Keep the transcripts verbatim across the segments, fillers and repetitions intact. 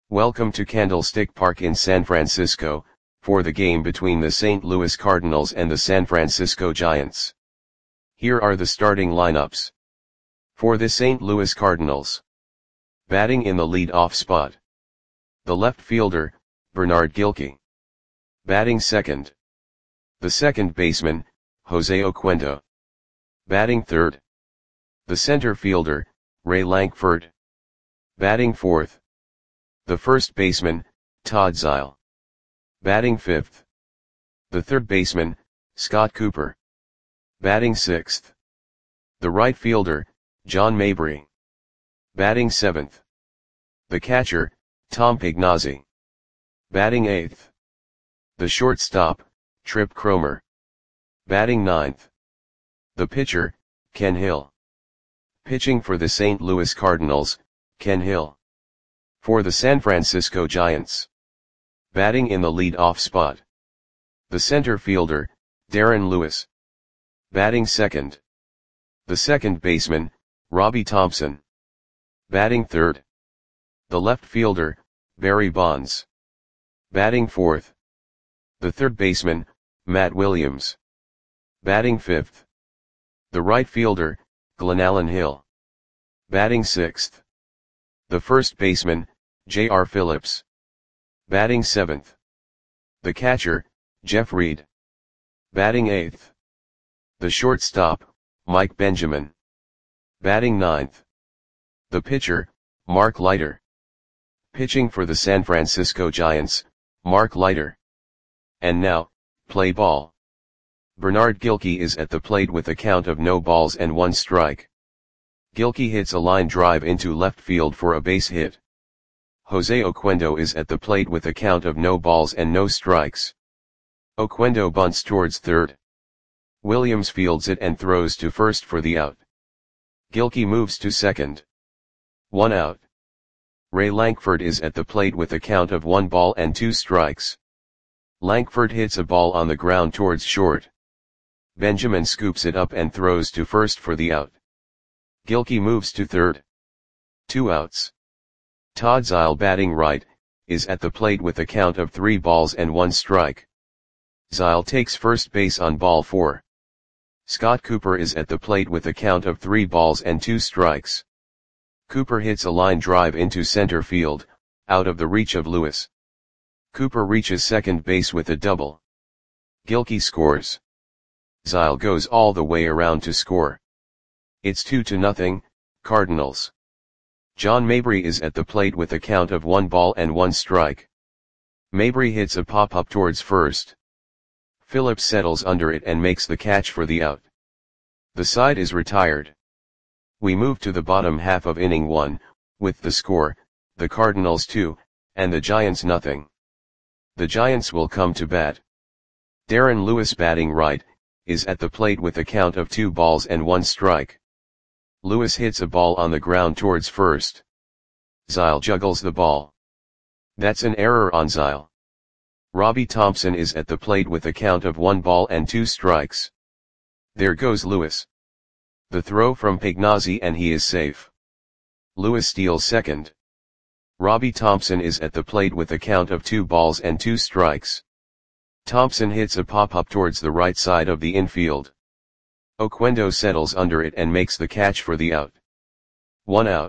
Welcome to Candlestick Park in San Francisco, for the game between the Saint Louis Cardinals and the San Francisco Giants. Here are the starting lineups. For the Saint Louis Cardinals. Batting in the lead-off spot. The left fielder, Bernard Gilkey. Batting second. The second baseman, Jose Oquendo. Batting third. The center fielder, Ray Lankford. Batting fourth. The first baseman, Todd Zeile. Batting fifth. The third baseman, Scott Cooper. Batting sixth. The right fielder, John Mabry. Batting seventh. The catcher, Tom Pignazzi. Batting eighth. The shortstop, Trip Cromer. Batting ninth. The pitcher, Ken Hill. Pitching for the Saint Louis Cardinals, Ken Hill. For the San Francisco Giants. Batting in the lead-off spot. The center fielder, Darren Lewis. Batting second. The second baseman, Robbie Thompson. Batting third. The left fielder, Barry Bonds. Batting fourth. The third baseman, Matt Williams. Batting fifth. The right fielder, Glenallen Hill. Batting sixth. The first baseman, J R Phillips. Batting seventh. The catcher, Jeff Reed. Batting eighth. The shortstop, Mike Benjamin. Batting ninth. The pitcher, Mark Leiter. Pitching for the San Francisco Giants, Mark Leiter. And now, play ball. Bernard Gilkey is at the plate with a count of no balls and one strike. Gilkey hits a line drive into left field for a base hit. Jose Oquendo is at the plate with a count of no balls and no strikes. Oquendo bunts towards third. Williams fields it and throws to first for the out. Gilkey moves to second. One out. Ray Lankford is at the plate with a count of one ball and two strikes. Lankford hits a ball on the ground towards short. Benjamin scoops it up and throws to first for the out. Gilkey moves to third. Two outs. Todd Zeile, batting right, is at the plate with a count of three balls and one strike. Zeile takes first base on ball four. Scott Cooper is at the plate with a count of three balls and two strikes. Cooper hits a line drive into center field, out of the reach of Lewis. Cooper reaches second base with a double. Gilkey scores. Zeile goes all the way around to score. It's two to nothing, Cardinals. John Mabry is at the plate with a count of one ball and one strike. Mabry hits a pop-up towards first. Phillips settles under it and makes the catch for the out. The side is retired. We move to the bottom half of inning one, with the score, the Cardinals two, and the Giants nothing. The Giants will come to bat. Darren Lewis, batting right, is at the plate with a count of two balls and one strike. Lewis hits a ball on the ground towards first. Zeile juggles the ball. That's an error on Zeile. Robbie Thompson is at the plate with a count of one ball and two strikes. There goes Lewis. The throw from Pignazzi and he is safe. Lewis steals second. Robbie Thompson is at the plate with a count of two balls and two strikes. Thompson hits a pop-up towards the right side of the infield. Oquendo settles under it and makes the catch for the out. One out.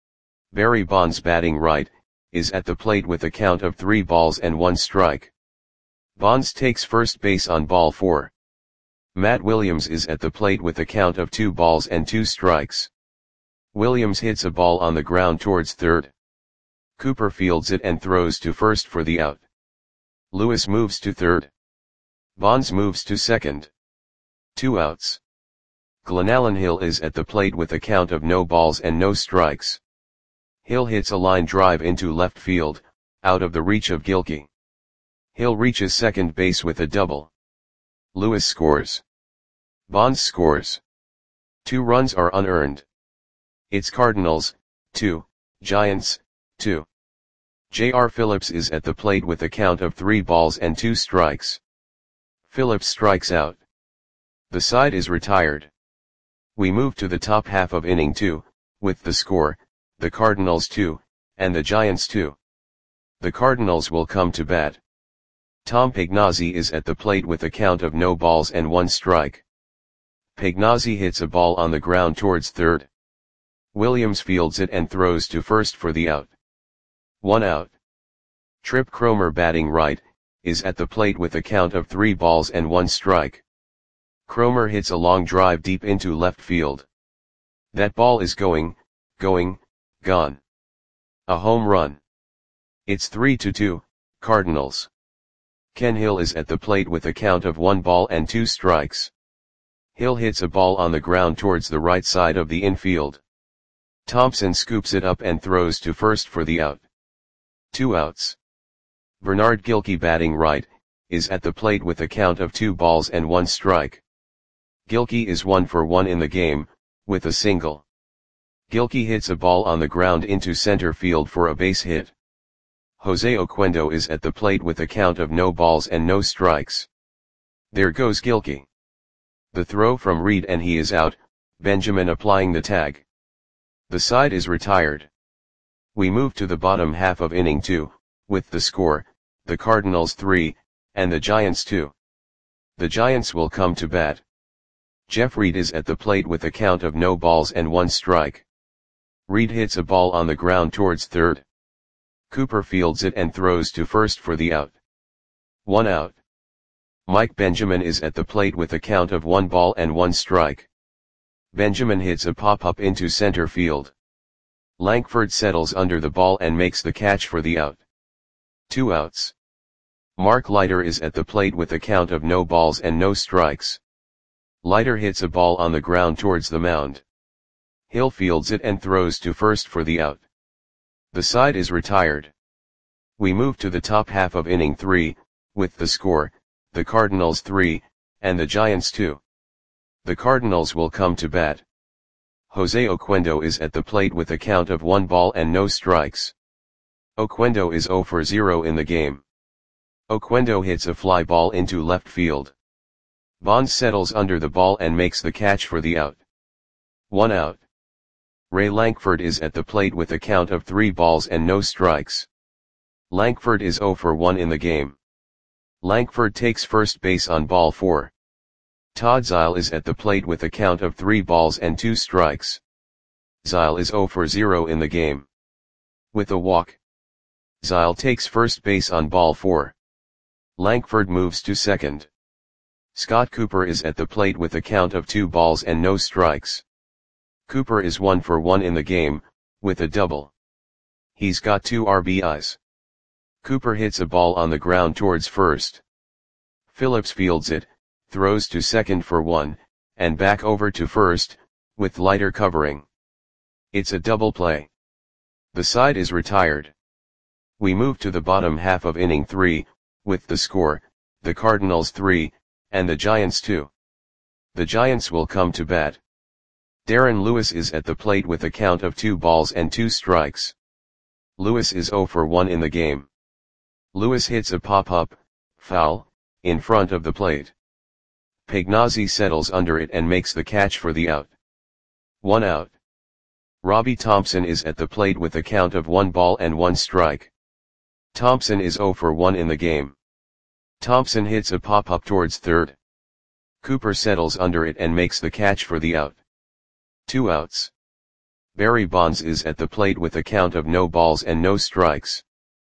Barry Bonds, batting right, is at the plate with a count of three balls and one strike. Bonds takes first base on ball four. Matt Williams is at the plate with a count of two balls and two strikes. Williams hits a ball on the ground towards third. Cooper fields it and throws to first for the out. Lewis moves to third. Bonds moves to second. Two outs. Glenallen Hill is at the plate with a count of no balls and no strikes. Hill hits a line drive into left field, out of the reach of Gilkey. Hill reaches second base with a double. Lewis scores. Bonds scores. Two runs are unearned. It's Cardinals, two, Giants, two. J R Phillips is at the plate with a count of three balls and two strikes. Phillips strikes out. The side is retired. We move to the top half of inning two, with the score, the Cardinals two, and the Giants two. The Cardinals will come to bat. Tom Pagnozzi is at the plate with a count of no balls and one strike. Pagnozzi hits a ball on the ground towards third. Williams fields it and throws to first for the out. One out. Trip Cromer, batting right, is at the plate with a count of three balls and one strike. Cromer hits a long drive deep into left field. That ball is going, going, gone. A home run. It's three to two, Cardinals. Ken Hill is at the plate with a count of one ball and two strikes. Hill hits a ball on the ground towards the right side of the infield. Thompson scoops it up and throws to first for the out. Two outs. Bernard Gilkey, batting right, is at the plate with a count of two balls and one strike. Gilkey is one for one in the game, with a single. Gilkey hits a ball on the ground into center field for a base hit. Jose Oquendo is at the plate with a count of no balls and no strikes. There goes Gilkey. The throw from Reed and he is out, Benjamin applying the tag. The side is retired. We move to the bottom half of inning two, with the score, the Cardinals three, and the Giants two. The Giants will come to bat. Jeff Reed is at the plate with a count of no balls and one strike. Reed hits a ball on the ground towards third. Cooper fields it and throws to first for the out. One out. Mike Benjamin is at the plate with a count of one ball and one strike. Benjamin hits a pop-up into center field. Lankford settles under the ball and makes the catch for the out. Two outs. Mark Leiter is at the plate with a count of no balls and no strikes. Leiter hits a ball on the ground towards the mound. Hill fields it and throws to first for the out. The side is retired. We move to the top half of inning three, with the score, the Cardinals three, and the Giants two. The Cardinals will come to bat. Jose Oquendo is at the plate with a count of one ball and no strikes. Oquendo is zero for zero in the game. Oquendo hits a fly ball into left field. Bonds settles under the ball and makes the catch for the out. One out. Ray Lankford is at the plate with a count of three balls and no strikes. Lankford is zero for one in the game. Lankford takes first base on ball four. Todd Zeile is at the plate with a count of three balls and two strikes. Zeile is zero for zero in the game. With a walk. Zeile takes first base on ball four. Lankford moves to second. Scott Cooper is at the plate with a count of two balls and no strikes. Cooper is one for one in the game, with a double. He's got two R B Is. Cooper hits a ball on the ground towards first. Phillips fields it, throws to second for one, and back over to first, with Leiter covering. It's a double play. The side is retired. We move to the bottom half of inning three, with the score, the Cardinals three, and the Giants two. The Giants will come to bat. Darren Lewis is at the plate with a count of two balls and two strikes. Lewis is zero for one in the game. Lewis hits a pop-up, foul, in front of the plate. Pagnozzi settles under it and makes the catch for the out. One out. Robbie Thompson is at the plate with a count of one ball and one strike. Thompson is zero for one in the game. Thompson hits a pop-up towards third. Cooper settles under it and makes the catch for the out. Two outs. Barry Bonds is at the plate with a count of no balls and no strikes.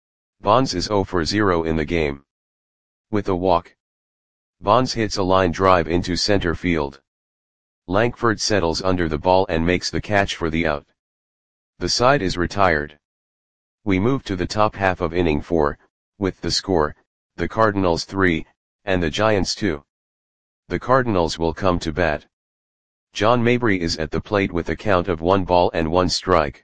Bonds is zero for zero in the game. With a walk. Bonds hits a line drive into center field. Lankford settles under the ball and makes the catch for the out. The side is retired. We move to the top half of inning four, with the score, the Cardinals three, and the Giants two. The Cardinals will come to bat. John Mabry is at the plate with a count of one ball and one strike.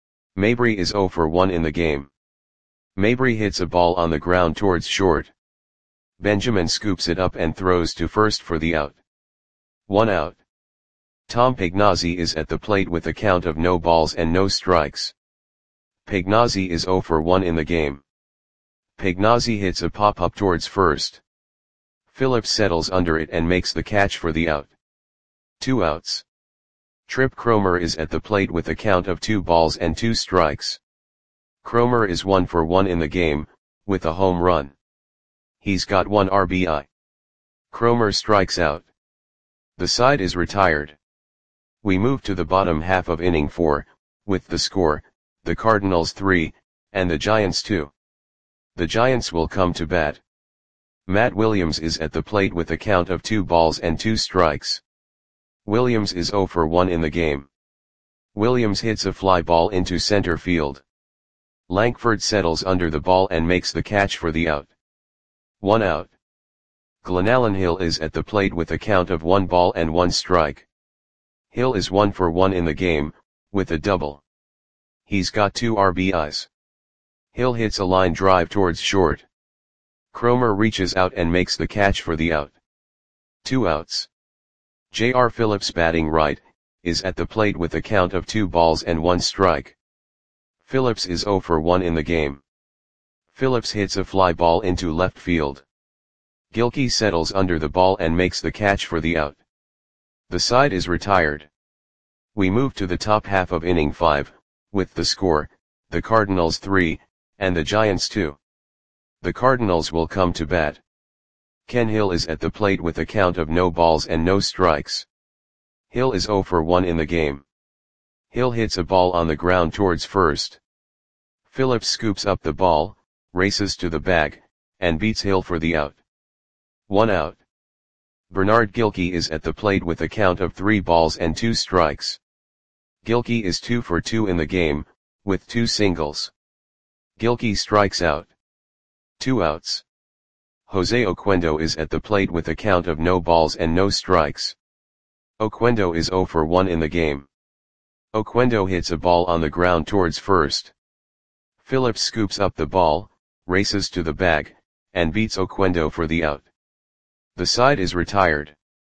Mabry is zero for one in the game. Mabry hits a ball on the ground towards short. Benjamin scoops it up and throws to first for the out. One out. Tom Pagnozzi is at the plate with a count of no balls and no strikes. Pagnozzi is zero for one in the game. Pagnozzi hits a pop-up towards first. Phillips settles under it and makes the catch for the out. Two outs. Trip Cromer is at the plate with a count of two balls and two strikes. Cromer is one for one in the game, with a home run. He's got one R B I. Cromer strikes out. The side is retired. We move to the bottom half of inning four, with the score, the Cardinals three, and the Giants two. The Giants will come to bat. Matt Williams is at the plate with a count of two balls and two strikes. Williams is zero for one in the game. Williams hits a fly ball into center field. Lankford settles under the ball and makes the catch for the out. One out. Glenallen Hill is at the plate with a count of one ball and one strike. Hill is one for one in the game, with a double. He's got two R B Is. Hill hits a line drive towards short. Cromer reaches out and makes the catch for the out. Two outs. J R Phillips, batting right, is at the plate with a count of two balls and one strike. Phillips is zero for one in the game. Phillips hits a fly ball into left field. Gilkey settles under the ball and makes the catch for the out. The side is retired. We move to the top half of inning five, with the score, the Cardinals three, and the Giants two. The Cardinals will come to bat. Ken Hill is at the plate with a count of no balls and no strikes. Hill is zero for one in the game. Hill hits a ball on the ground towards first. Phillips scoops up the ball, races to the bag, and beats Hill for the out. One out. Bernard Gilkey is at the plate with a count of three balls and two strikes. Gilkey is two for two in the game, with two singles. Gilkey strikes out. Two outs. Jose Oquendo is at the plate with a count of no balls and no strikes. Oquendo is zero for one in the game. Oquendo hits a ball on the ground towards first. Phillips scoops up the ball, races to the bag, and beats Oquendo for the out. The side is retired.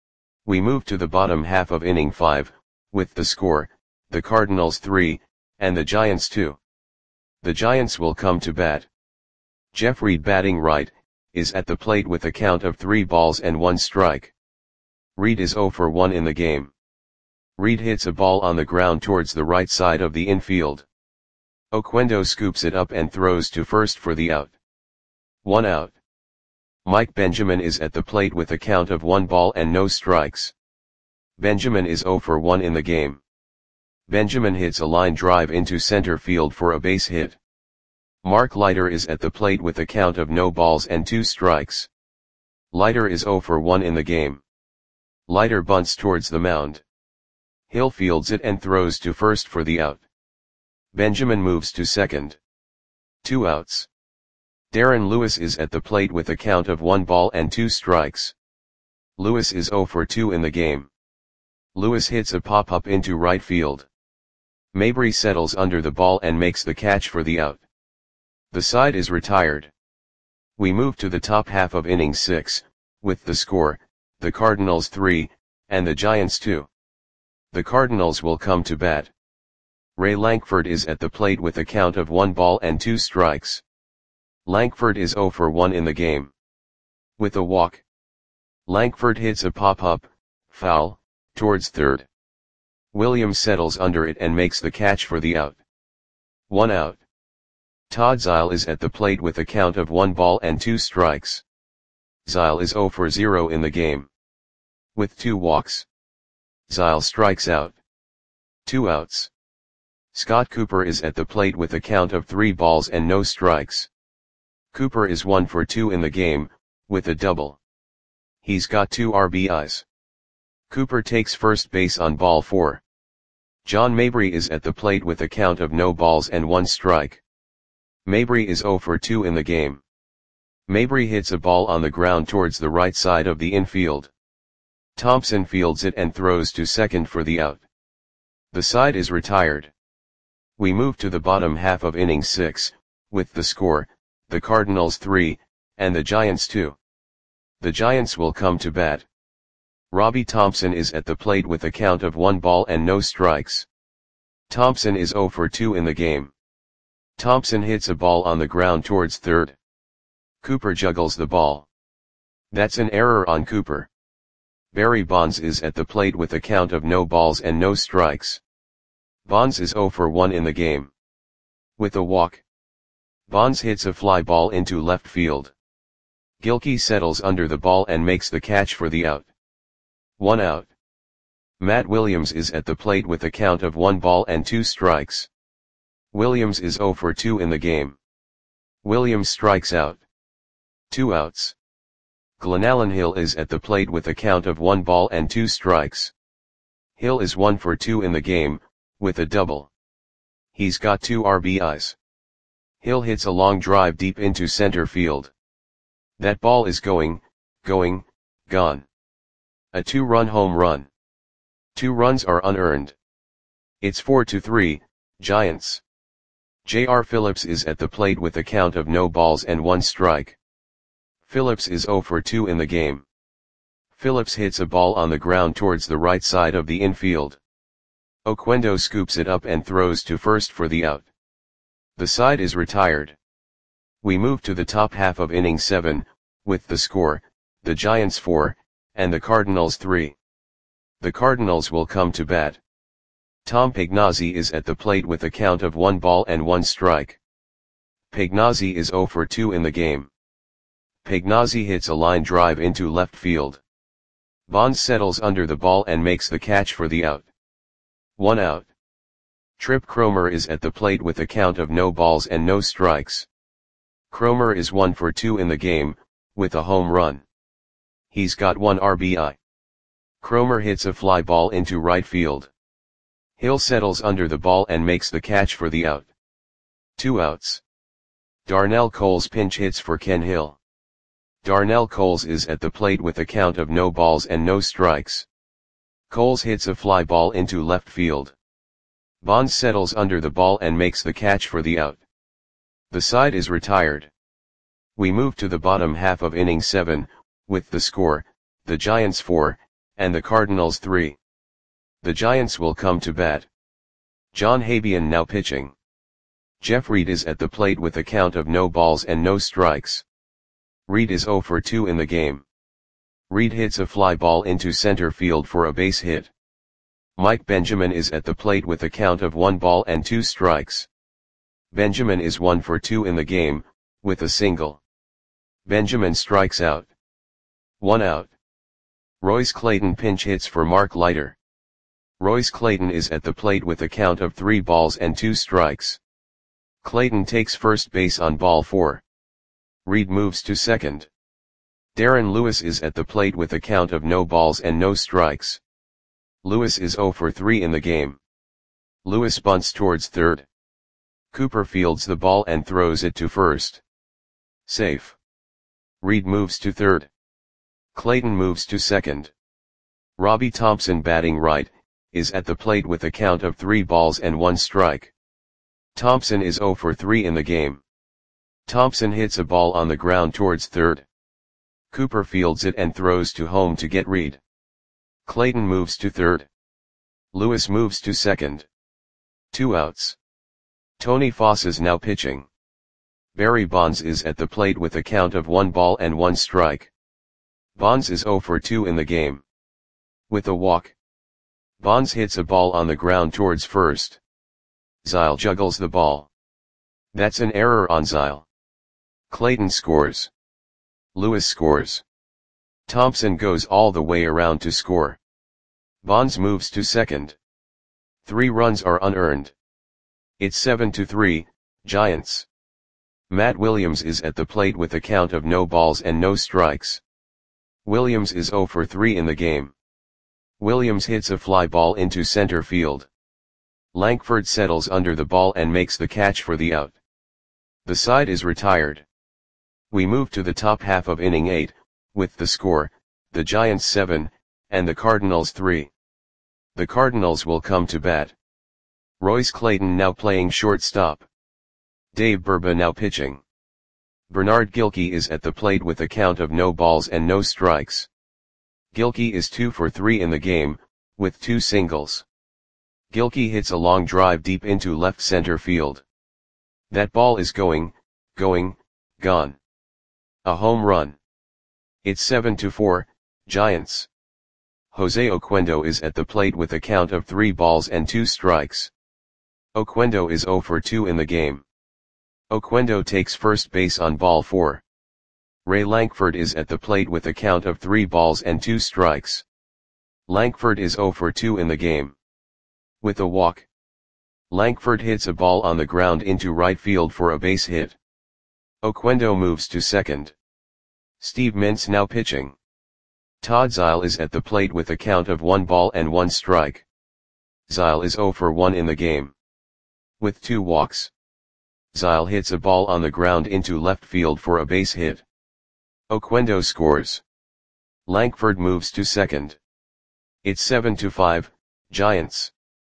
We move to the bottom half of inning five, with the score, the Cardinals three, and the Giants two. The Giants will come to bat. Jeff Reed, batting right, is at the plate with a count of three balls and one strike. Reed is zero for one in the game. Reed hits a ball on the ground towards the right side of the infield. Oquendo scoops it up and throws to first for the out. One out. Mike Benjamin is at the plate with a count of one ball and no strikes. Benjamin is zero for one in the game. Benjamin hits a line drive into center field for a base hit. Mark Leiter is at the plate with a count of no balls and two strikes. Leiter is zero for one in the game. Leiter bunts towards the mound. Hill fields it and throws to first for the out. Benjamin moves to second. Two outs. Darren Lewis is at the plate with a count of one ball and two strikes. Lewis is zero for two in the game. Lewis hits a pop-up into right field. Mabry settles under the ball and makes the catch for the out. The side is retired. We move to the top half of inning six, with the score, the Cardinals three, and the Giants two. The Cardinals will come to bat. Ray Lankford is at the plate with a count of one ball and two strikes. Lankford is zero for one in the game. With a walk. Lankford hits a pop-up, foul, towards third. Williams settles under it and makes the catch for the out. One out. Todd Zeile is at the plate with a count of one ball and two strikes. Zeile is zero for zero in the game. With two walks. Zeile strikes out. Two outs. Scott Cooper is at the plate with a count of three balls and no strikes. Cooper is one for two in the game, with a double. He's got two R B Is. Cooper takes first base on ball four. John Mabry is at the plate with a count of no balls and one strike. Mabry is zero for two in the game. Mabry hits a ball on the ground towards the right side of the infield. Thompson fields it and throws to second for the out. The side is retired. We move to the bottom half of inning six, with the score, the Cardinals three, and the Giants two. The Giants will come to bat. Robbie Thompson is at the plate with a count of one ball and no strikes. Thompson is zero for two in the game. Thompson hits a ball on the ground towards third. Cooper juggles the ball. That's an error on Cooper. Barry Bonds is at the plate with a count of no balls and no strikes. Bonds is zero for one in the game. With a walk. Bonds hits a fly ball into left field. Gilkey settles under the ball and makes the catch for the out. One out. Matt Williams is at the plate with a count of one ball and two strikes. Williams is zero for two in the game. Williams strikes out. Two outs. Glenallen Hill is at the plate with a count of one ball and two strikes. Hill is one for two in the game, with a double. He's got two R B Is. Hill hits a long drive deep into center field. That ball is going, going, gone. A two-run home run. Two runs are unearned. It's four to three, Giants. J R Phillips is at the plate with a count of no balls and one strike. Phillips is zero for two in the game. Phillips hits a ball on the ground towards the right side of the infield. Oquendo scoops it up and throws to first for the out. The side is retired. We move to the top half of inning seven, with the score, the Giants four, and the Cardinals three. The Cardinals will come to bat. Tom Pagnozzi is at the plate with a count of one ball and one strike. Pagnozzi is zero for two in the game. Pagnozzi hits a line drive into left field. Bonds settles under the ball and makes the catch for the out. One out. Trip Cromer is at the plate with a count of no balls and no strikes. Cromer is one for two in the game, with a home run. He's got one R B I. Cromer hits a fly ball into right field. Hill settles under the ball and makes the catch for the out. Two outs. Darnell Coles pinch hits for Ken Hill. Darnell Coles is at the plate with a count of no balls and no strikes. Coles hits a fly ball into left field. Bonds settles under the ball and makes the catch for the out. The side is retired. We move to the bottom half of inning seven, with the score, the Giants four, and the Cardinals three. The Giants will come to bat. John Habian now pitching. Jeff Reed is at the plate with a count of no balls and no strikes. Reed is zero for two in the game. Reed hits a fly ball into center field for a base hit. Mike Benjamin is at the plate with a count of one ball and two strikes. Benjamin is one for two in the game, with a single. Benjamin strikes out. One out. Royce Clayton pinch hits for Mark Leiter. Royce Clayton is at the plate with a count of three balls and two strikes. Clayton takes first base on ball four. Reed moves to second. Darren Lewis is at the plate with a count of no balls and no strikes. Lewis is zero for three in the game. Lewis bunts towards third. Cooper fields the ball and throws it to first. Safe. Reed moves to third. Clayton moves to second. Robbie Thompson, batting right, is at the plate with a count of three balls and one strike. Thompson is zero for three in the game. Thompson hits a ball on the ground towards third. Cooper fields it and throws to home to get Reed. Clayton moves to third. Lewis moves to second. Two outs. Tony Foss is now pitching. Barry Bonds is at the plate with a count of one ball and one strike. Bonds is zero for two in the game. With a walk. Bonds hits a ball on the ground towards first. Zile juggles the ball. That's an error on Zile. Clayton scores. Lewis scores. Thompson goes all the way around to score. Bonds moves to second. Three runs are unearned. It's seven to three, Giants. Matt Williams is at the plate with a count of no balls and no strikes. Williams is zero for three in the game. Williams hits a fly ball into center field. Lankford settles under the ball and makes the catch for the out. The side is retired. We move to the top half of inning eight, with the score, the Giants seven, and the Cardinals three. The Cardinals will come to bat. Royce Clayton now playing shortstop. Dave Burba now pitching. Bernard Gilkey is at the plate with a count of no balls and no strikes. Gilkey is two for three in the game, with two singles. Gilkey hits a long drive deep into left center field. That ball is going, going, gone. A home run. It's seven to four, Giants. Jose Oquendo is at the plate with a count of three balls and two strikes. Oquendo is zero for two in the game. Oquendo takes first base on ball four. Ray Lankford is at the plate with a count of three balls and two strikes. Lankford is zero for two in the game. With a walk, Lankford hits a ball on the ground into right field for a base hit. Oquendo moves to second. Steve Mintz now pitching. Todd Zeile is at the plate with a count of one ball and one strike. Zeile is zero for one in the game. With two walks, Zeile hits a ball on the ground into left field for a base hit. Oquendo scores. Lankford moves to second. It's seven to five, Giants.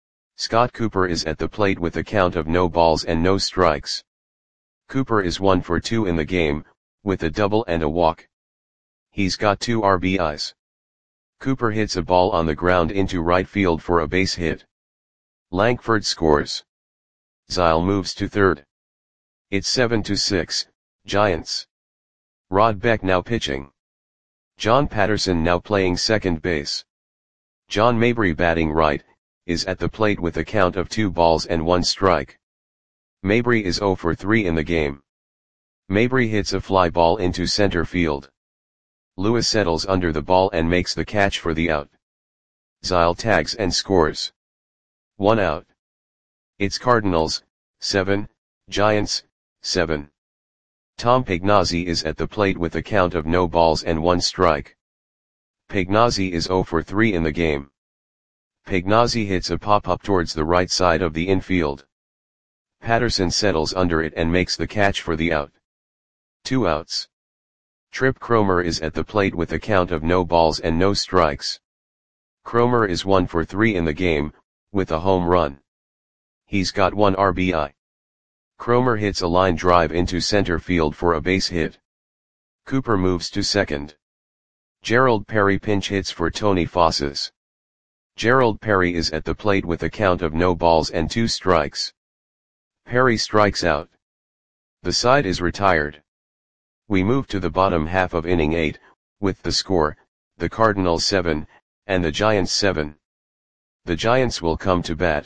Scott Cooper is at the plate with a count of no balls and no strikes. Cooper is one for two in the game, with a double and a walk. He's got two R B Is. Cooper hits a ball on the ground into right field for a base hit. Lankford scores. Zeile moves to third. It's seven to six, Giants. Rod Beck now pitching. John Patterson now playing second base. John Mabry batting right, is at the plate with a count of two balls and one strike. Mabry is zero for three in the game. Mabry hits a fly ball into center field. Lewis settles under the ball and makes the catch for the out. Zeile tags and scores. One out. It's Cardinals, seven, Giants, seven. Tom Pagnozzi is at the plate with a count of no balls and one strike. Pagnozzi is zero for three in the game. Pagnozzi hits a pop-up towards the right side of the infield. Patterson settles under it and makes the catch for the out. Two outs. Trip Cromer is at the plate with a count of no balls and no strikes. Cromer is one for three in the game, with a home run. He's got one R B I. Cromer hits a line drive into center field for a base hit. Cooper moves to second. Gerald Perry pinch hits for Tony Fosses. Gerald Perry is at the plate with a count of no balls and two strikes. Perry strikes out. The side is retired. We move to the bottom half of inning eight, with the score, the Cardinals seven, and the Giants seven. The Giants will come to bat.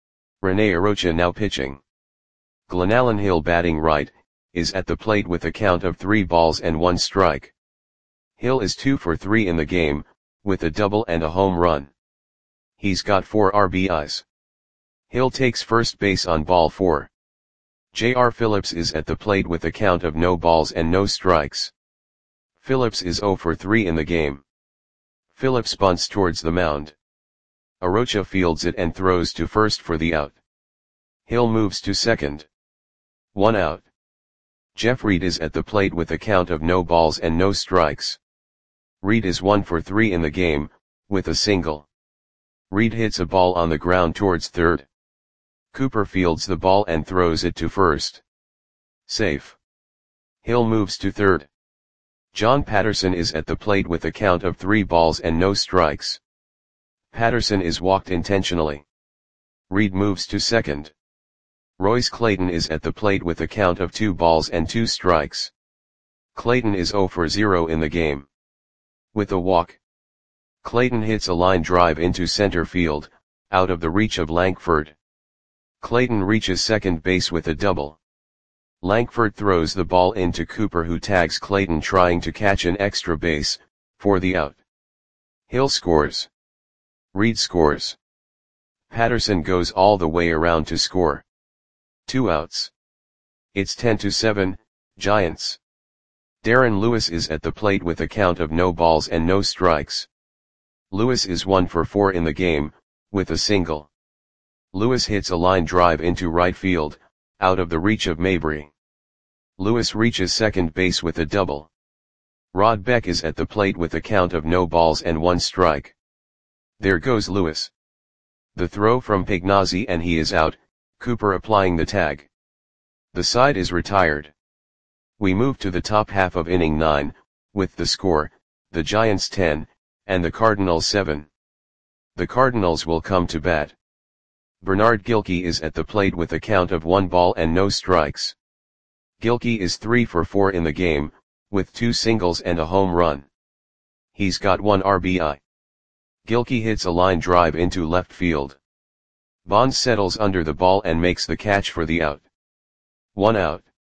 Rene Arocha now pitching. Glenallen Hill batting right, is at the plate with a count of three balls and one strike. Hill is two for three in the game, with a double and a home run. He's got four R B Is. Hill takes first base on ball four. J R Phillips is at the plate with a count of no balls and no strikes. Phillips is zero for three in the game. Phillips bunts towards the mound. Arocha fields it and throws to first for the out. Hill moves to second. One out. Jeff Reed is at the plate with a count of no balls and no strikes. Reed is one for three in the game, with a single. Reed hits a ball on the ground towards third. Cooper fields the ball and throws it to first. Safe. Hill moves to third. John Patterson is at the plate with a count of three balls and no strikes. Patterson is walked intentionally. Reed moves to second. Royce Clayton is at the plate with a count of two balls and two strikes. Clayton is zero for zero in the game. With a walk, Clayton hits a line drive into center field, out of the reach of Lankford. Clayton reaches second base with a double. Lankford throws the ball into Cooper, who tags Clayton trying to catch an extra base, for the out. Hill scores. Reed scores. Patterson goes all the way around to score. Two outs. It's ten to seven, Giants. Darren Lewis is at the plate with a count of no balls and no strikes. Lewis is one for four in the game, with a single. Lewis hits a line drive into right field, out of the reach of Mabry. Lewis reaches second base with a double. Rod Beck is at the plate with a count of no balls and one strike. There goes Lewis. The throw from Pagnozzi and he is out, Cooper applying the tag. The side is retired. We move to the top half of inning nine, with the score, the Giants ten, and the Cardinals seven. The Cardinals will come to bat. Bernard Gilkey is at the plate with a count of one ball and no strikes. Gilkey is three for four in the game, with two singles and a home run. He's got one R B I. Gilkey hits a line drive into left field. Bonds settles under the ball and makes the catch for the out. One out.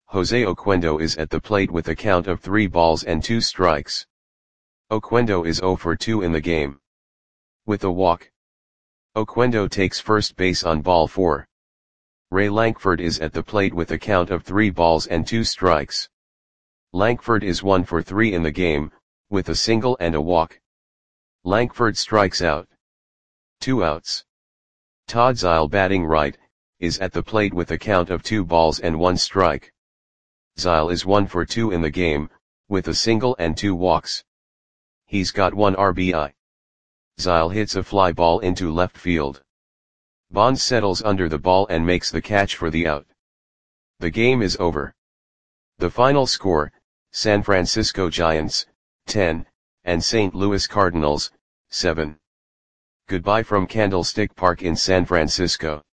Jose Oquendo is at the plate with a count of three balls and two strikes. Oquendo is zero for two in the game. With a walk, Oquendo takes first base on ball four. Ray Lankford is at the plate with a count of three balls and two strikes. Lankford is one for three in the game, with a single and a walk. Lankford strikes out. Two outs. Todd Zeile, batting right, is at the plate with a count of two balls and one strike. Zeile is one for two in the game, with a single and two walks. He's got one R B I. Zeile hits a fly ball into left field. Bonds settles under the ball and makes the catch for the out. The game is over. The final score, San Francisco Giants, ten, and Saint Louis Cardinals, seven. Goodbye from Candlestick Park in San Francisco.